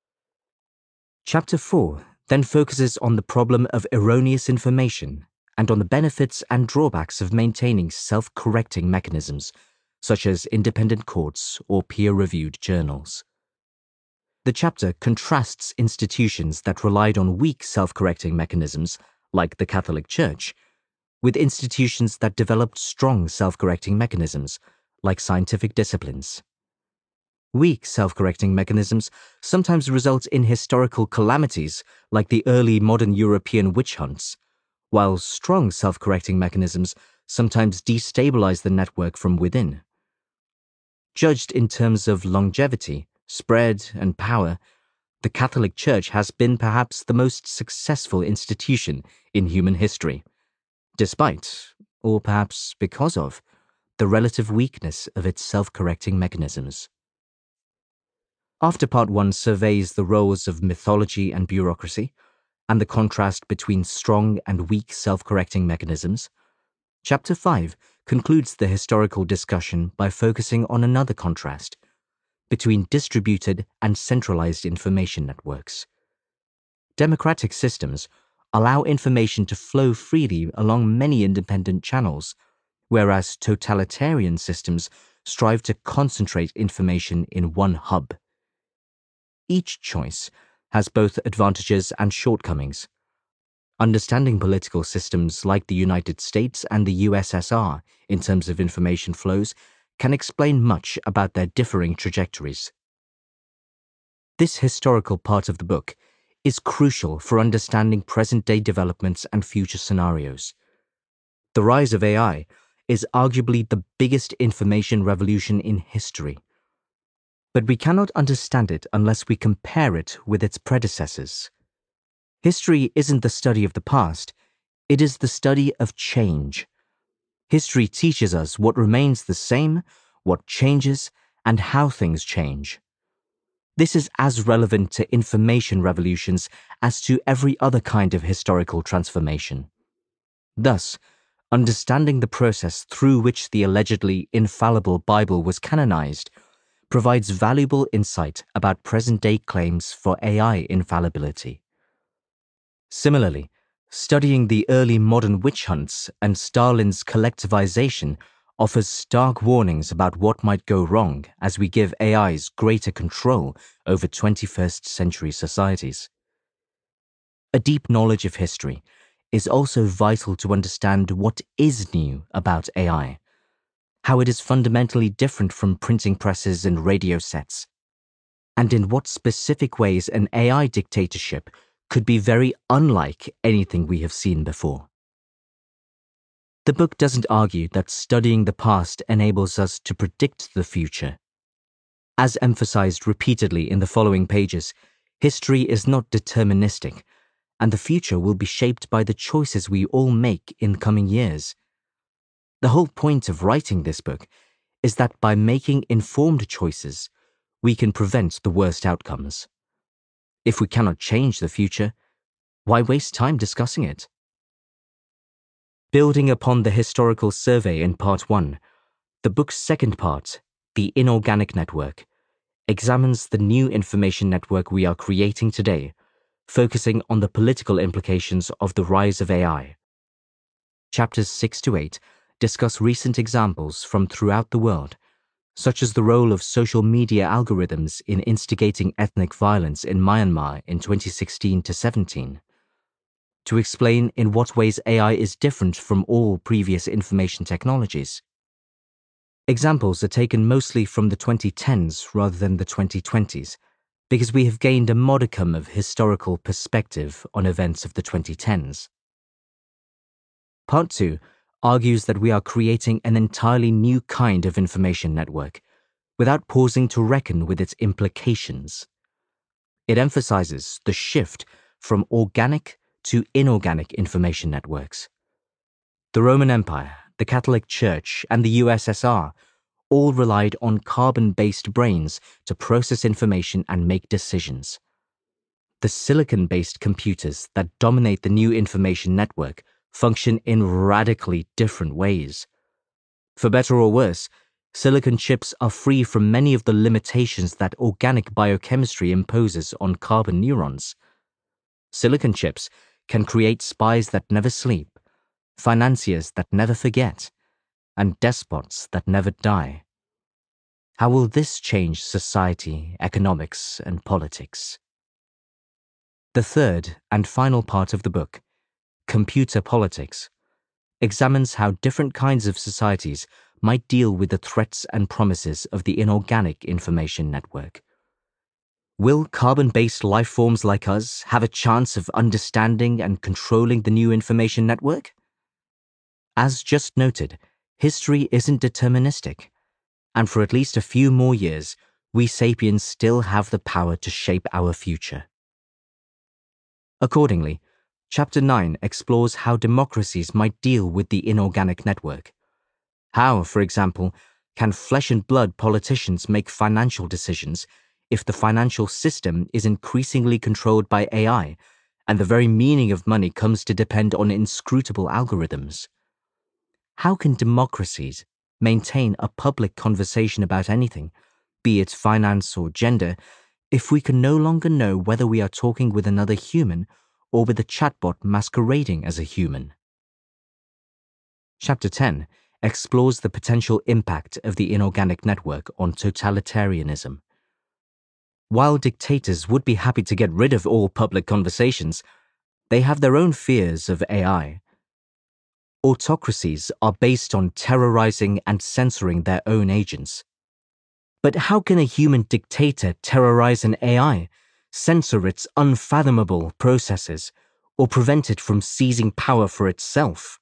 Chapter four then focuses on the problem of erroneous information and on the benefits and drawbacks of maintaining self-correcting mechanisms, such as independent courts or peer-reviewed journals. The chapter contrasts institutions that relied on weak self-correcting mechanisms, like the Catholic Church, with institutions that developed strong self-correcting mechanisms, like scientific disciplines. Weak self-correcting mechanisms sometimes result in historical calamities, like the early modern European witch hunts, while strong self-correcting mechanisms sometimes destabilize the network from within. Judged in terms of longevity, spread, and power, the Catholic Church has been perhaps the most successful institution in human history, despite, or perhaps because of, the relative weakness of its self-correcting mechanisms. After Part one surveys the roles of mythology and bureaucracy, and the contrast between strong and weak self-correcting mechanisms, Chapter five concludes the historical discussion by focusing on another contrast between distributed and centralized information networks. Democratic systems allow information to flow freely along many independent channels, whereas totalitarian systems strive to concentrate information in one hub. Each choice has both advantages and shortcomings. Understanding political systems like the United States and the U S S R in terms of information flows can explain much about their differing trajectories. This historical part of the book is crucial for understanding present-day developments and future scenarios. The rise of A I is arguably the biggest information revolution in history. But we cannot understand it unless we compare it with its predecessors. History isn't the study of the past, it is the study of change. History teaches us what remains the same, what changes, and how things change. This is as relevant to information revolutions as to every other kind of historical transformation. Thus, understanding the process through which the allegedly infallible Bible was canonized provides valuable insight about present-day claims for A I infallibility. Similarly, studying the early modern witch hunts and Stalin's collectivization offers stark warnings about what might go wrong as we give A Is greater control over twenty-first century societies. A deep knowledge of history is also vital to understand what is new about A I, how it is fundamentally different from printing presses and radio sets, and in what specific ways an A I dictatorship could be very unlike anything we have seen before. The book doesn't argue that studying the past enables us to predict the future. As emphasized repeatedly in the following pages, history is not deterministic, and the future will be shaped by the choices we all make in coming years. The whole point of writing this book is that by making informed choices, we can prevent the worst outcomes. If we cannot change the future, why waste time discussing it? Building upon the historical survey in Part one, the book's second part, The Inorganic Network, examines the new information network we are creating today, focusing on the political implications of the rise of A I. Chapters six to eight discuss recent examples from throughout the world, such as the role of social media algorithms in instigating ethnic violence in Myanmar in twenty sixteen to seventeen, to explain in what ways A I is different from all previous information technologies. Examples are taken mostly from the twenty tens rather than the twenty twenties, because we have gained a modicum of historical perspective on events of the twenty tens. Part two argues that we are creating an entirely new kind of information network, without pausing to reckon with its implications. It emphasizes the shift from organic to inorganic information networks. The Roman Empire, the Catholic Church, and the U S S R all relied on carbon-based brains to process information and make decisions. The silicon-based computers that dominate the new information network function in radically different ways. For better or worse, silicon chips are free from many of the limitations that organic biochemistry imposes on carbon neurons. Silicon chips can create spies that never sleep, financiers that never forget, and despots that never die. How will this change society, economics, and politics? The third and final part of the book, Computer Politics, examines how different kinds of societies might deal with the threats and promises of the inorganic information network. Will carbon-based life forms like us have a chance of understanding and controlling the new information network? As just noted, history isn't deterministic, and for at least a few more years, we sapiens still have the power to shape our future. Accordingly, Chapter nine explores how democracies might deal with the inorganic network. How, for example, can flesh and blood politicians make financial decisions if the financial system is increasingly controlled by A I, and the very meaning of money comes to depend on inscrutable algorithms? How can democracies maintain a public conversation about anything, be it finance or gender, if we can no longer know whether we are talking with another human or with a chatbot masquerading as a human? Chapter ten explores the potential impact of the inorganic network on totalitarianism. While dictators would be happy to get rid of all public conversations, they have their own fears of A I. Autocracies are based on terrorizing and censoring their own agents. But how can a human dictator terrorize an A I, censor its unfathomable processes, or prevent it from seizing power for itself?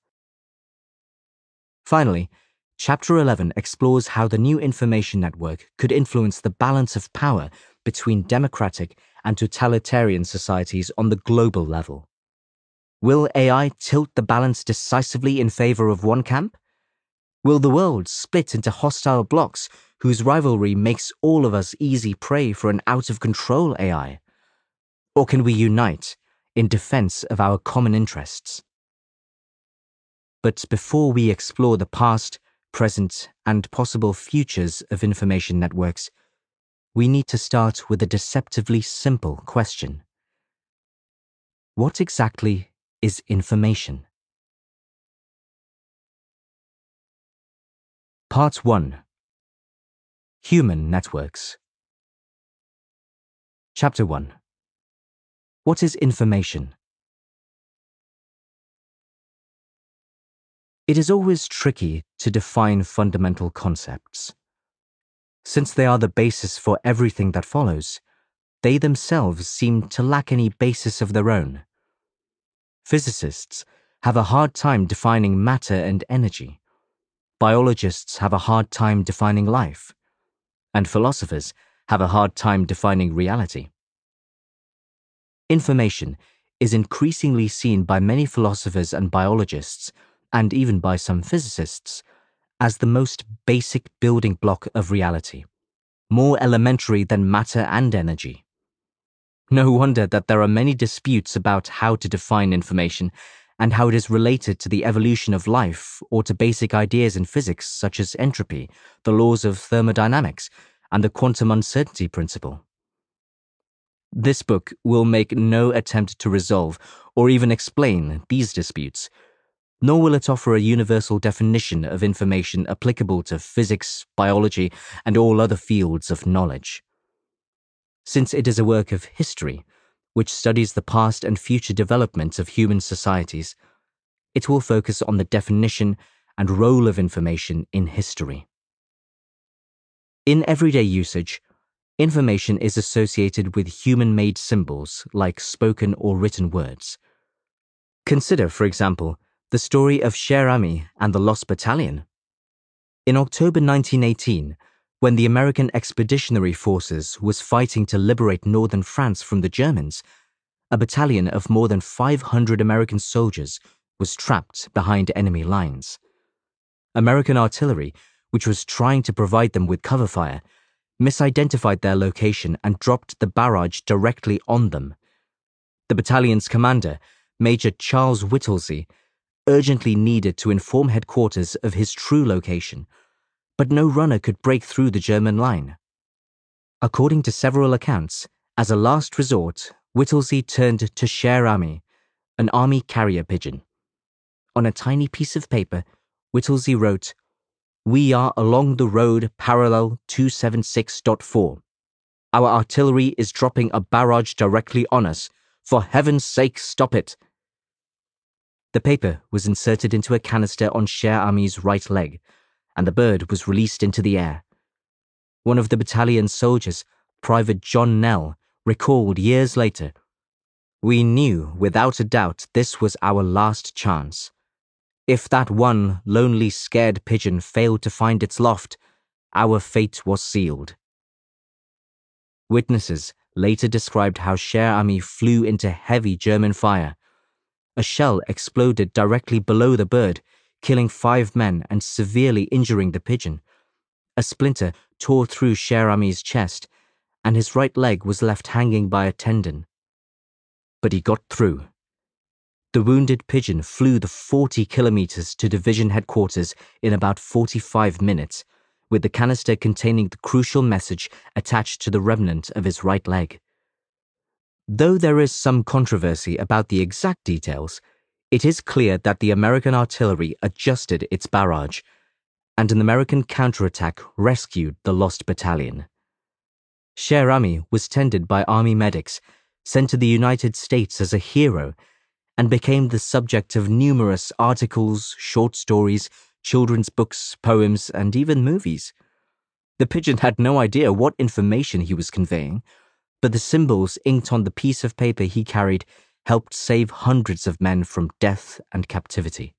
Finally, Chapter eleven explores how the new information network could influence the balance of power between democratic and totalitarian societies on the global level. Will A I tilt the balance decisively in favor of one camp? Will the world split into hostile blocs whose rivalry makes all of us easy prey for an out-of-control A I? Or can we unite in defense of our common interests? But before we explore the past, present, and possible futures of information networks, we need to start with a deceptively simple question. What exactly is information? Part one. Human Networks. Chapter one. What is information? It is always tricky to define fundamental concepts. Since they are the basis for everything that follows, they themselves seem to lack any basis of their own. Physicists have a hard time defining matter and energy. Biologists have a hard time defining life. And philosophers have a hard time defining reality. Information is increasingly seen by many philosophers and biologists, and even by some physicists, as the most basic building block of reality, more elementary than matter and energy. No wonder that there are many disputes about how to define information and how it is related to the evolution of life or to basic ideas in physics such as entropy, the laws of thermodynamics, and the quantum uncertainty principle. This book will make no attempt to resolve or even explain these disputes, nor will it offer a universal definition of information applicable to physics, biology, and all other fields of knowledge. Since it is a work of history, which studies the past and future development of human societies, it will focus on the definition and role of information in history. In everyday usage, information is associated with human-made symbols like spoken or written words. Consider, for example, the story of Cher Ami and the Lost Battalion. In October nineteen eighteen, when the American Expeditionary Forces was fighting to liberate northern France from the Germans, a battalion of more than five hundred American soldiers was trapped behind enemy lines. American artillery, which was trying to provide them with cover fire, misidentified their location and dropped the barrage directly on them. The battalion's commander, Major Charles Whittlesey, urgently needed to inform headquarters of his true location, but no runner could break through the German line. According to several accounts, as a last resort, Whittlesey turned to Cher Ami, an army carrier pigeon. On a tiny piece of paper, Whittlesey wrote, "We are along the road parallel two seventy-six point four. Our artillery is dropping a barrage directly on us. For heaven's sake, stop it." The paper was inserted into a canister on Cher Ami's right leg, and the bird was released into the air. One of the battalion's soldiers, Private John Nell, recalled years later, "We knew without a doubt this was our last chance. If that one lonely, scared pigeon failed to find its loft, our fate was sealed." Witnesses later described how Cher Ami flew into heavy German fire. A shell exploded directly below the bird, killing five men and severely injuring the pigeon. A splinter tore through Cher Ami's chest, and his right leg was left hanging by a tendon. But he got through. The wounded pigeon flew the forty kilometers to division headquarters in about forty-five minutes, with the canister containing the crucial message attached to the remnant of his right leg. Though there is some controversy about the exact details, it is clear that the American artillery adjusted its barrage, and an American counterattack rescued the lost battalion. Cher Ami was tended by army medics, sent to the United States as a hero, and became the subject of numerous articles, short stories, children's books, poems, and even movies. The pigeon had no idea what information he was conveying, but the symbols inked on the piece of paper he carried helped save hundreds of men from death and captivity.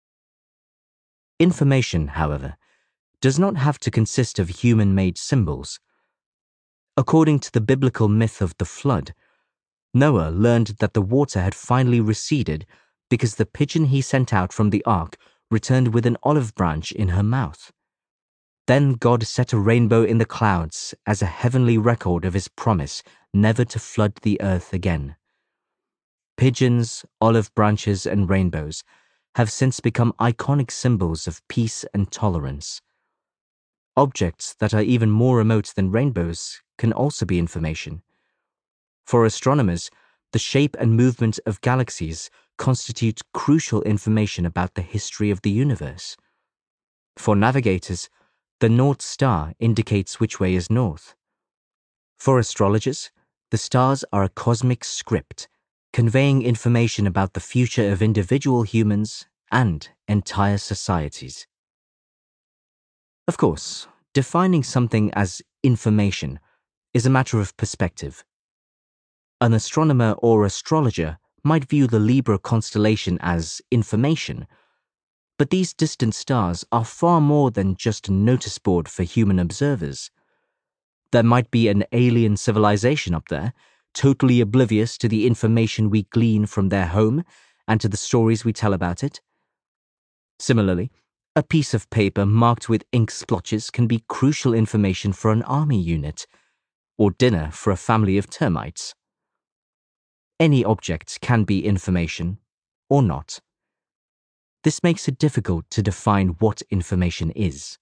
Information, however, does not have to consist of human-made symbols. According to the biblical myth of the flood, Noah learned that the water had finally receded because the pigeon he sent out from the ark returned with an olive branch in her mouth. Then God set a rainbow in the clouds as a heavenly record of his promise never to flood the earth again. Pigeons, olive branches, and rainbows have since become iconic symbols of peace and tolerance. Objects that are even more remote than rainbows can also be information. For astronomers, the shape and movement of galaxies constitute crucial information about the history of the universe. For navigators, the North Star indicates which way is north. For astrologers, the stars are a cosmic script, conveying information about the future of individual humans and entire societies. Of course, defining something as information is a matter of perspective. An astronomer or astrologer might view the Libra constellation as information, but these distant stars are far more than just a notice board for human observers. There might be an alien civilization up there, totally oblivious to the information we glean from their home and to the stories we tell about it. Similarly, a piece of paper marked with ink splotches can be crucial information for an army unit, or dinner for a family of termites. Any object can be information, or not. This makes it difficult to define what information is.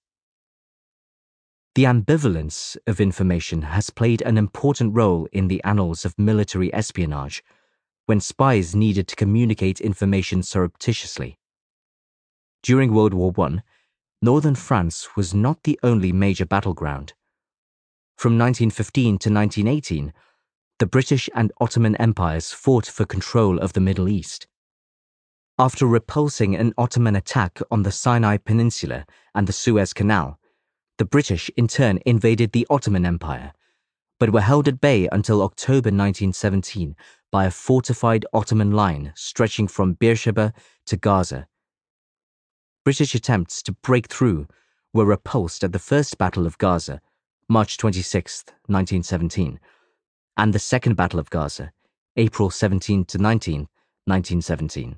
The ambivalence of information has played an important role in the annals of military espionage, when spies needed to communicate information surreptitiously. During World War One, northern France was not the only major battleground. From nineteen fifteen to nineteen eighteen, the British and Ottoman empires fought for control of the Middle East. After repulsing an Ottoman attack on the Sinai Peninsula and the Suez Canal, the British in turn invaded the Ottoman Empire, but were held at bay until October nineteen seventeen by a fortified Ottoman line stretching from Beersheba to Gaza. British attempts to break through were repulsed at the First Battle of Gaza, March twenty-sixth, nineteen seventeen, and the Second Battle of Gaza, April seventeenth to nineteenth, nineteen seventeen.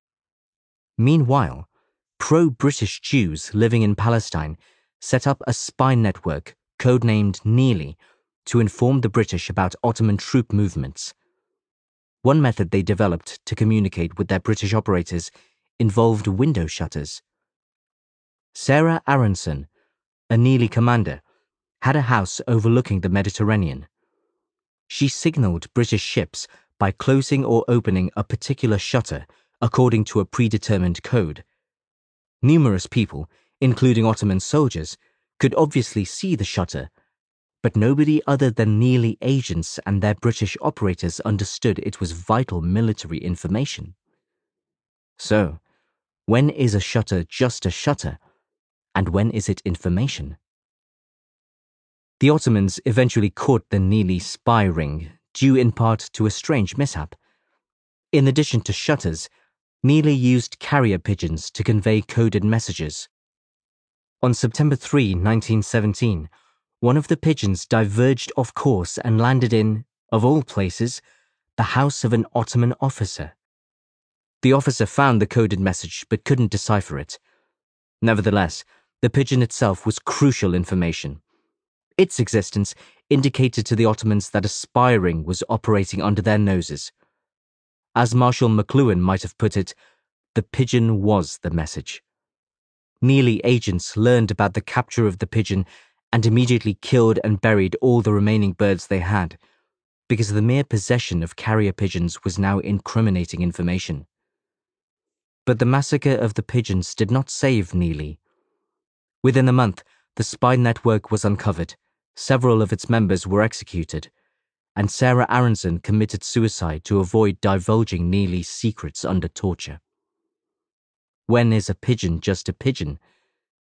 Meanwhile, pro-British Jews living in Palestine set up a spy network codenamed Neely to inform the British about Ottoman troop movements. One method they developed to communicate with their British operators involved window shutters. Sarah Aronson, a Neely commander, had a house overlooking the Mediterranean. She signalled British ships by closing or opening a particular shutter according to a predetermined code. Numerous people, including Ottoman soldiers, could obviously see the shutter, but nobody other than Neely agents and their British operators understood it was vital military information. So, when is a shutter just a shutter, and when is it information? The Ottomans eventually caught the Neely spy ring, due in part to a strange mishap. In addition to shutters, Neely used carrier pigeons to convey coded messages. On September third, nineteen seventeen, one of the pigeons diverged off course and landed in, of all places, the house of an Ottoman officer. The officer found the coded message but couldn't decipher it. Nevertheless, the pigeon itself was crucial information. Its existence indicated to the Ottomans that a spy ring was operating under their noses. As Marshal McLuhan might have put it, the pigeon was the message. Neely agents learned about the capture of the pigeon and immediately killed and buried all the remaining birds they had, because the mere possession of carrier pigeons was now incriminating information. But the massacre of the pigeons did not save Neely. Within a month, the spy network was uncovered, several of its members were executed, and Sarah Aronson committed suicide to avoid divulging Neely's secrets under torture. When is a pigeon just a pigeon?